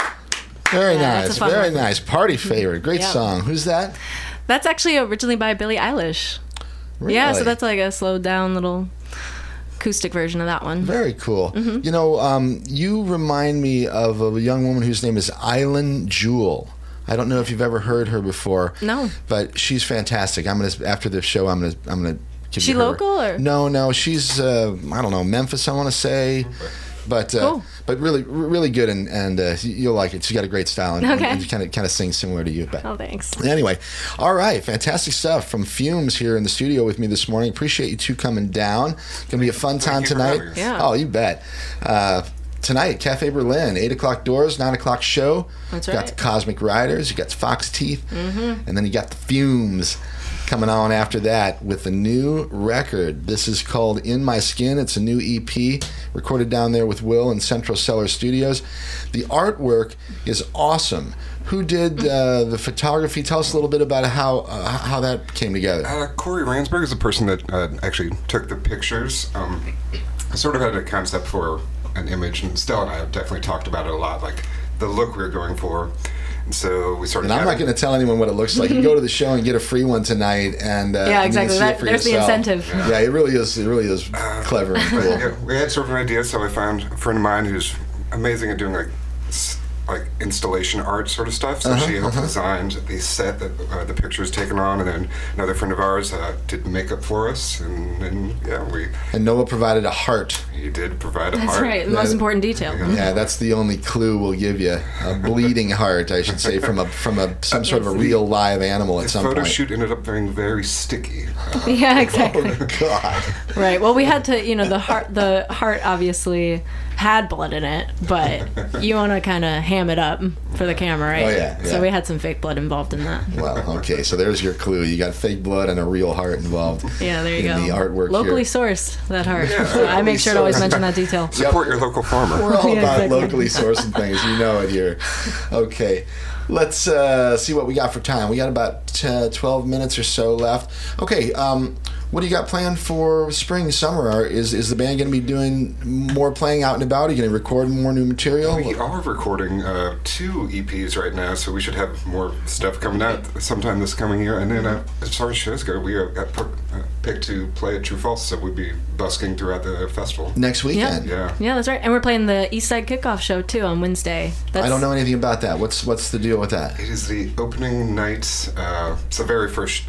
Very Yeah, that's nice. a fun Very one. nice. Party favorite. Great Yeah. song. Who's that? That's actually originally by Billie Eilish. Really? Yeah, so that's like a slowed down little acoustic version of that one. Very cool. Mm-hmm. You know, um, you remind me of a young woman whose name is Island Jewel. I don't know if you've ever heard her before. No. But she's fantastic. I'm gonna after the show. I'm gonna I'm gonna give She you her. local, or? No, no. She's uh, I don't know, Memphis. I want to say. But uh, Cool. but really really good, and and uh, you'll like it. She's got a great style, and, Okay. and kind of kind of sings similar to you. But Oh, thanks. anyway, all right, fantastic stuff from Fumes here in the studio with me this morning. Appreciate you two coming down. Gonna be a fun time you for tonight. having us. Yeah. Oh, you bet. Uh, tonight, Cafe Berlin, eight o'clock doors, nine o'clock show. That's you got right. the Cosmic Riders, you got Fox Teeth, mm-hmm. and then you got the Fumes coming on after that with a new record. This is called In My Skin. It's a new E P recorded down there with Will in Central Cellar Studios. The artwork is awesome. Who did uh, the photography? Tell us a little bit about how uh, how that came together. Uh, Corey Ransberg is the person that uh, actually took the pictures. Um, I sort of had a concept for an image, and Stella and I have definitely talked about it a lot, like the look we were going for. And so we started. And I'm not having- going to tell anyone what it looks like. You go to the show and get a free one tonight, and uh, Yeah, and you can exactly. see That- it for there's the yourself. incentive. Yeah. it really is. It really is clever and cool. Yeah, we had sort of an idea, so I found a friend of mine who's amazing at doing like s- like installation art sort of stuff. So Uh-huh, she helped uh-huh. design the set that uh, the picture is taken on, and then another friend of ours uh, did makeup for us, and, and yeah, we And Noah provided a heart. he did provide a That's heart. right. The most That- important detail. Yeah, that's the only clue we'll give you. A bleeding heart, I should say, from a from a some sort of a real live animal at The some photo point. shoot ended up being very sticky. Uh, Yeah, exactly. Oh God! Right. Well, we had to, you know, the heart, the heart obviously had blood in it, but you want to kind of ham it up for the camera, right? Oh, yeah, yeah. So we had some fake blood involved in that. Well, okay, so there's your clue. You got fake blood and a real heart involved. Yeah, there you in go. the artwork Locally here. sourced, that heart. Yeah, So I make sure to always sourced. mention that detail. Support your local farmer. We're all Yeah, about exactly. locally sourcing things. You know it here. Okay. Let's uh, see what we got for time. We got about uh, twelve minutes or so left. Okay. Um, what do you got planned for spring, summer? Are, is is the band going to be doing more playing out and about? Are you going to record more new material? We are recording uh, two E Ps right now, so we should have more stuff coming out sometime this coming year. And then, uh, as far as shows go, we uh, got put, uh, picked to play at True False, so we'd be busking throughout the festival. Next weekend. Yeah. Yeah, that's right. And we're playing the East Side Kickoff show too on Wednesday. That's, I don't know anything about that. What's what's the deal with that? It is the opening night. Uh, it's the very first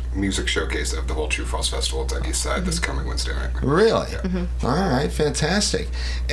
music showcase of the whole True False Festival at East Side this coming Wednesday night. Really? All right, fantastic.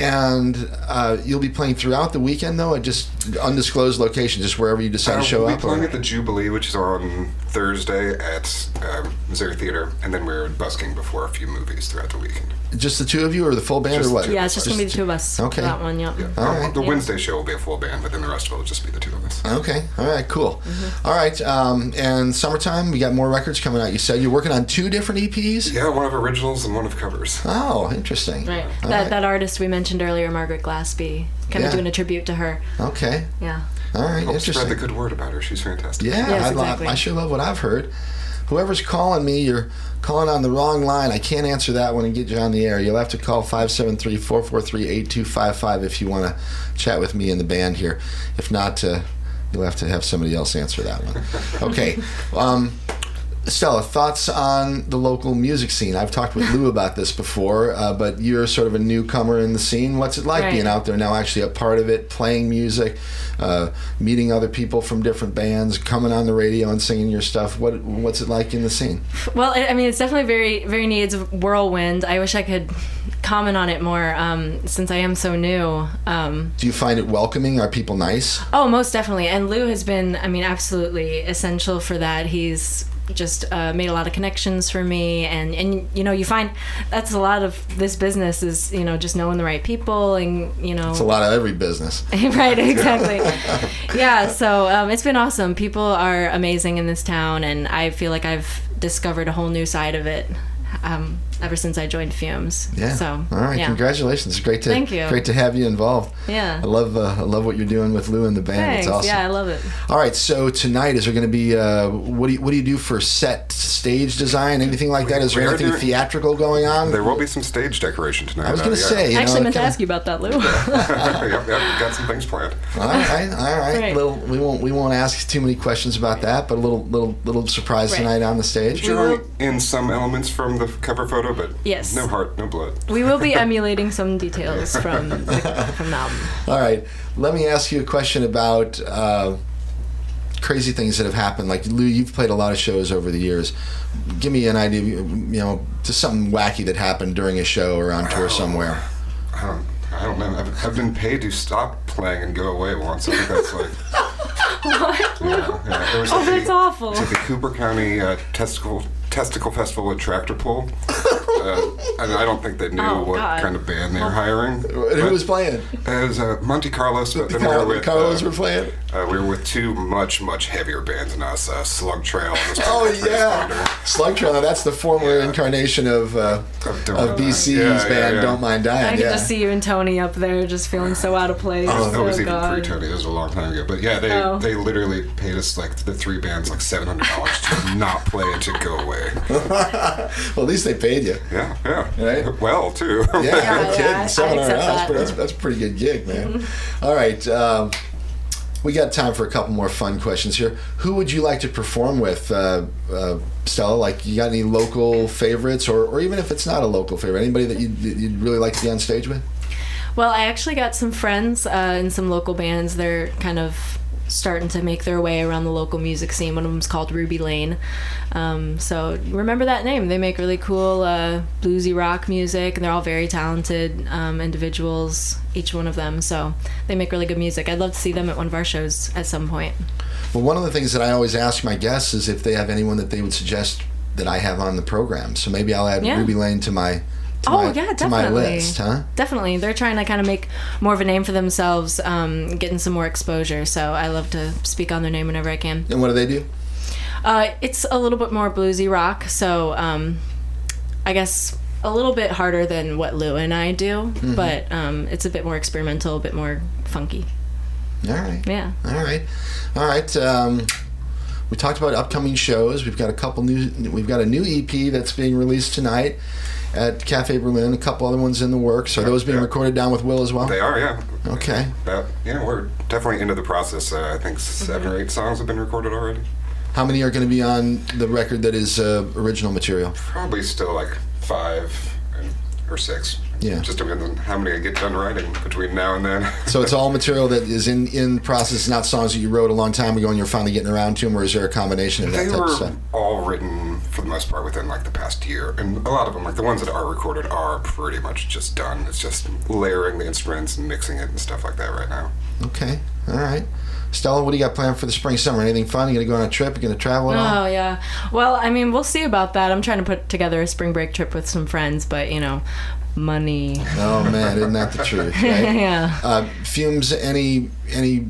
And uh, you'll be playing throughout the weekend, though, at just undisclosed location, just wherever you decide Uh, to show we'll up? be playing or- at the Jubilee, which is on Thursday at um, Missouri Theater, and then we're busking before a few movies throughout the weekend. Just the two of you, or the full band, Just or what? the two Yeah, it's just gonna be the two of us. Okay. For that one, yep. Yeah. All Uh, right. The Yeah. Wednesday show will be a full band, but then the rest of it will just be the two of us. Okay. All right. Cool. Mm-hmm. All right. Um, and summertime, we got more records coming out. You said you're working on two different E Ps. Yeah, one of originals and one of covers. Oh, interesting. Right. All that right. that artist we mentioned earlier, Margaret Glaspie, kind Yeah. of doing a tribute to her. Okay. Yeah. All right. Help Interesting. spread the good word about her. She's fantastic. Yeah, Yes, I, lo- exactly. I sure love what I've heard. Whoever's calling me, you're calling on the wrong line. I can't answer that one and get you on the air. You'll have to call five seven three, four four three, eight two five five if you want to chat with me in the band here. If not, uh, you'll have to have somebody else answer that one. Okay. Um, Stella, thoughts on the local music scene? I've talked with Lou about this before, uh, but you're sort of a newcomer in the scene. What's it like Right. being out there now, actually a part of it, playing music, uh, meeting other people from different bands, coming on the radio and singing your stuff? What What's it like in the scene? Well, I I mean, it's definitely very, very neat. It's a whirlwind. I wish I could comment on it more um, since I am so new. Um, Do you find it welcoming? Are people nice? oh, most definitely. And Lou has been, I mean, absolutely essential for that. He's just uh, made a lot of connections for me, and and you know, you find that's a lot of this business is, you know, just knowing the right people, and you know, It's a lot of every business. right, exactly. Yeah, so um, it's been awesome. People are amazing in this town, and I feel like I've discovered a whole new side of it um, ever since I joined Fumes. Yeah. So, all right. yeah. Congratulations. It's great to Thank you. great to have you involved. Yeah. I love uh, I love what you're doing with Lou and the band. Thanks. It's awesome. Yeah, I love it. All right, so tonight is there going to be uh, what do you what do you do for set stage design, anything like that? Is there We are anything doing- theatrical going on? There will be some stage decoration tonight. I was uh, going to yeah. say, you I actually know, meant to kinda- ask you about that, Lou. yep, yep, got some things planned. All right, all right. Right. Little, we won't we won't ask too many questions about that, but a little little little surprise Right. tonight on the stage. Drawing in some elements from the cover photo, but Yes. no heart, no blood. We will be emulating some details from the, from the album. All right, let me ask you a question about uh, crazy things that have happened. Like Lou, you've played a lot of shows over the years. Give me an idea, you know, just something wacky that happened during a show or on tour somewhere. I don't, I don't know. I've, I've been paid to stop playing and go away once. I think that's like. What? Yeah, yeah. It was Oh, at that's the, awful. It's at the Cooper County uh, Testicle Testicle Festival at Tractor Pull. Uh, and I don't think they knew Oh, what God. kind of band they were hiring. Who was playing? It was uh, Monte Carlos. But then we Carl, were with, Carlos uh, were playing. Uh, we were with two much, much heavier bands than us, uh, Slug Trail and this Oh band, yeah, Responder. Slug Trail. Now, that's the former Yeah. incarnation of uh, Of Don't of Mind B C's Dying. Yeah, yeah, band yeah. Don't Mind I Dying. can Yeah. just see you and Tony up there just feeling so out of place. Oh, That was even God. pre-Tony. This was a long time ago. But yeah, they Oh. they literally paid us like the three bands like seven hundred dollars to not play and to go away. Well, at least they paid you. Yeah, yeah. Right? Well, too. Yeah, Yeah, no yeah, kidding. I- Seven I'd hundred accept dollars, that. but that's that's a pretty good gig, man. All right, um, we got time for a couple more fun questions here. Who would you like to perform with, uh, uh, Stella? Like, you got any local favorites, or, or even if it's not a local favorite, anybody that you'd, you'd really like to be on stage with? Well, I actually got some friends uh, in some local bands. They're kind of starting to make their way around the local music scene. One of them's called Ruby Lane. Um, so remember that name. They make really cool uh, bluesy rock music, and they're all very talented um, individuals, each one of them. So they make really good music. I'd love to see them at one of our shows at some point. Well, one of the things that I always ask my guests is if they have anyone that they would suggest that I have on the program. So maybe I'll add Yeah. Ruby Lane to my to Oh, my, yeah, to my definitely. list, huh? Definitely. They're trying to kind of make more of a name for themselves, um, getting some more exposure. So I love to speak on their name whenever I can. And what do they do? Uh, it's a little bit more bluesy rock, so um, I guess a little bit harder than what Lou and I do, Mm-hmm. but um, it's a bit more experimental, a bit more funky. All right. Yeah. All right, all right. Um, we talked about upcoming shows. We've got a couple new. We've got a new E P that's being released tonight at Cafe Berlin. A couple other ones in the works. Are those being Yeah. recorded down with Will as well? They are, yeah. Okay. That, yeah, we're definitely into the process. Uh, I think seven or eight songs have been recorded already. How many are going to be on the record that is uh, original material? Probably still like five and, or six. Yeah. Just depends on how many I get done writing between now and then. So it's all material that is in in process, not songs that you wrote a long time ago and you're finally getting around to them, or is there a combination of that They type were of stuff? all written for the most part within like the past year, and a lot of them, like the ones that are recorded, are pretty much just done. It's just layering the instruments and mixing it and stuff like that right now. Okay, all right. Stella, what do you got planned for the spring, summer? Anything fun? You gonna go on a trip? You gonna travel at all? Oh yeah. Well, I mean, we'll see about that. I'm trying to put together a spring break trip with some friends, but you know, money. Oh man, isn't that the truth? Right? Yeah. Uh, Fumes, any any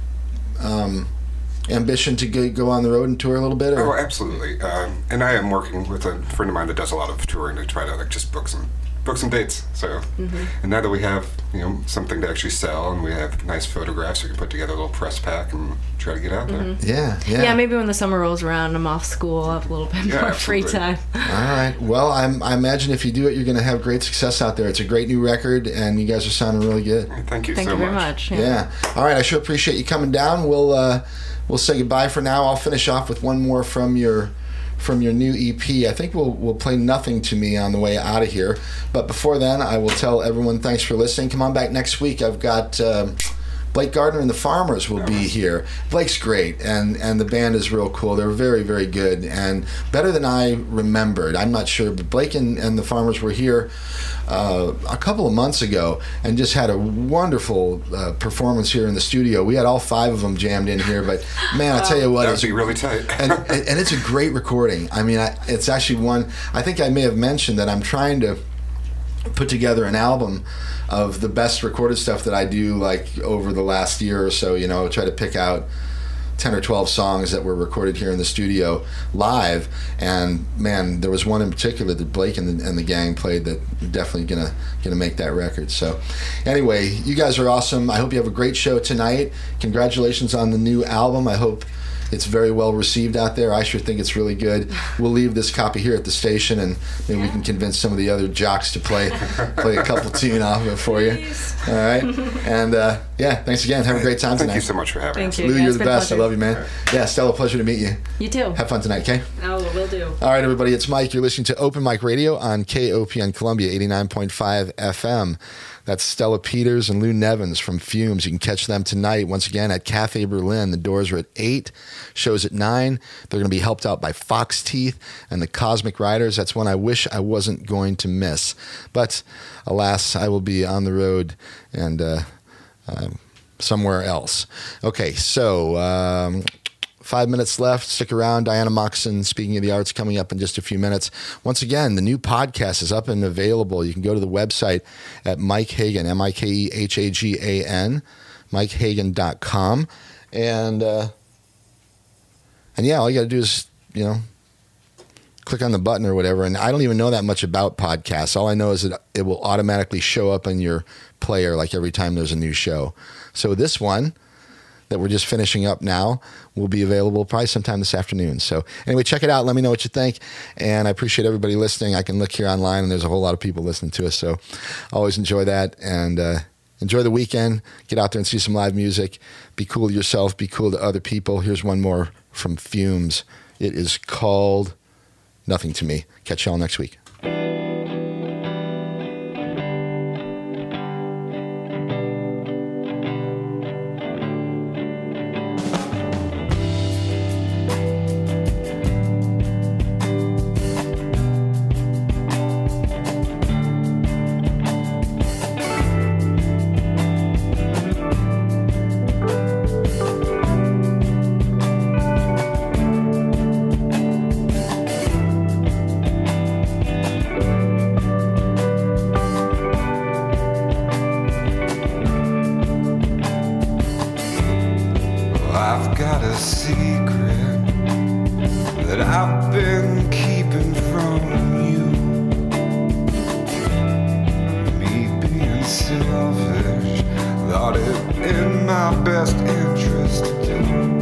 um, ambition to go, go on the road and tour a little bit? Or? Oh, absolutely. Um, and I am working with a friend of mine that does a lot of touring to try to like just book some book some dates. So, Mm-hmm. and now that we have you know something to actually sell and we have nice photographs, we can put together a little press pack and try to get out there. Mm-hmm. Yeah, yeah. Yeah, maybe when the summer rolls around, I'm off school, I'll have a little bit Yeah, more free absolutely. time. All right. Well, I'm, I imagine if you do it, you're going to have great success out there. It's a great new record, and you guys are sounding really good. Thank you Thank so you very much. much. Yeah. All right. I sure appreciate you coming down. We'll uh, we'll say goodbye for now. I'll finish off with one more from your from your new E P. I think we'll we'll play Nothing to Me on the way out of here. But before then, I will tell everyone thanks for listening. Come on back next week. I've got um, Blake Gardner and the Farmers will be here. Blake's great, and, and the band is real cool. They're very, very good, and better than I remembered. I'm not sure, but Blake and, and the Farmers were here uh, a couple of months ago and just had a wonderful uh, performance here in the studio. We had all five of them jammed in here, but man, I tell you what, That it would was be really tight. and, and and it's a great recording. I mean, I, it's actually one. I think I may have mentioned that I'm trying to put together an album of the best recorded stuff that I do, like over the last year or so. You know, try to pick out ten or twelve songs that were recorded here in the studio live. And man, there was one in particular that Blake and the, and the gang played that definitely gonna gonna make that record. So anyway, you guys are awesome. I hope you have a great show tonight. Congratulations on the new album. I hope it's very well received out there. I sure think it's really good. We'll leave this copy here at the station, and maybe we can convince some of the other jocks to play play a couple tune off of it for you. All right, and uh, yeah, thanks again. Have a great time Thank tonight. you so much for having Thank us. you. Lou, Yeah, you're it's the been a best. I pleasure. love you, man. Yeah, Stella, pleasure to meet you. You too. Have fun tonight, okay? Oh, will do. All right, everybody, it's Mike. You're listening to Open Mic Radio on K O P N Columbia, eighty-nine point five F M. That's Stella Peters and Lou Nevins from Fumes. You can catch them tonight, once again, at Cafe Berlin. The doors are at eight, shows at nine. They're going to be helped out by Fox Teeth and the Cosmic Riders. That's one I wish I wasn't going to miss. But alas, I will be on the road and uh, uh, somewhere else. Okay, so... Um, Five minutes left. Stick around. Diana Moxon, Speaking of the Arts, coming up in just a few minutes. Once again, the new podcast is up and available. You can go to the website at Mike Hagan, M I K E H A G A N, mike hagan dot com. And, uh, and yeah, all you got to do is, you know, click on the button or whatever. And I don't even know that much about podcasts. All I know is that it will automatically show up in your player like every time there's a new show. So this one that we're just finishing up now will be available probably sometime this afternoon. So anyway, check it out. Let me know what you think. And I appreciate everybody listening. I can look here online and there's a whole lot of people listening to us. So always enjoy that, and uh, enjoy the weekend. Get out there and see some live music. Be cool to yourself. Be cool to other people. Here's one more from Fumes. It is called Nothing to Me. Catch y'all next week. I've got a secret that I've been keeping from you. Me being selfish, thought it in my best interest to do.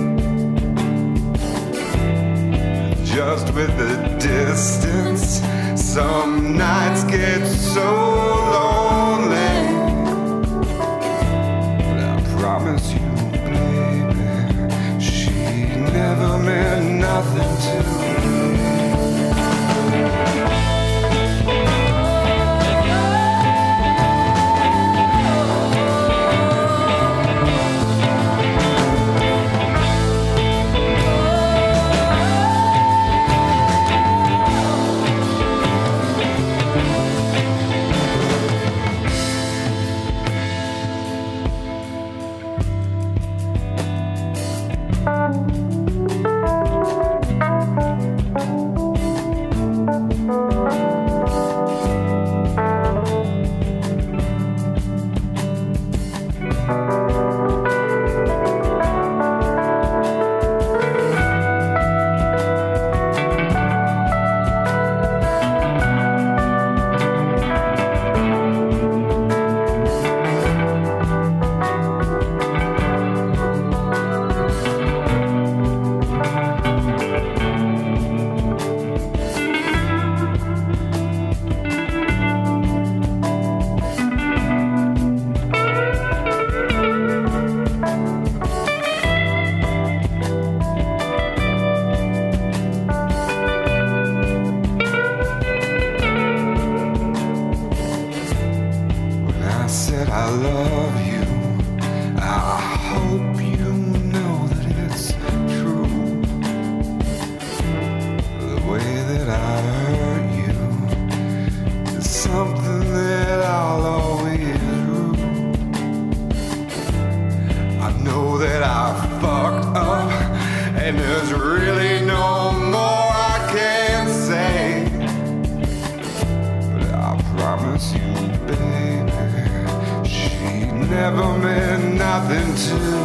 Just with the distance, some nights get so lonely. But I promise you, never meant nothing to me. I love you. I hope you know that it's true. The way that I hurt you is something that I'll always rue. I know that I fucked up, and there's really no more I can say. But I promise you, baby, she never meant nothing to